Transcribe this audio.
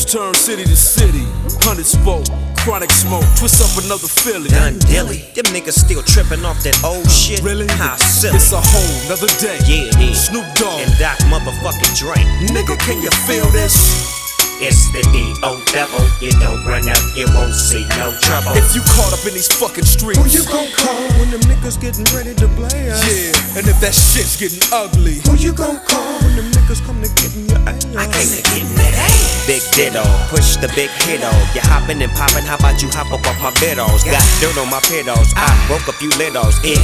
turn city to city. 100 spoke, chronic smoke, twist up another Philly. Done dilly, them niggas still tripping off that old shit. Really? How silly. It's a whole nother day. Yeah, yeah. Snoop Dogg And Doc motherfucking Dre. Nigga, can you feel this? It's the D.O. devil. You don't run up, you won't see no trouble. If you caught up in these fucking streets, Who you gon' call when them niggas getting ready to play us? yeah, and if that shit's getting ugly, Who you gon' call when them niggas come to getting your ass? I came to get in that ass. Big ditto, push the big hit-o. You hoppin' and poppin', how about you hop up off my biddles? Got dirt on my pedals, I broke a few littles. It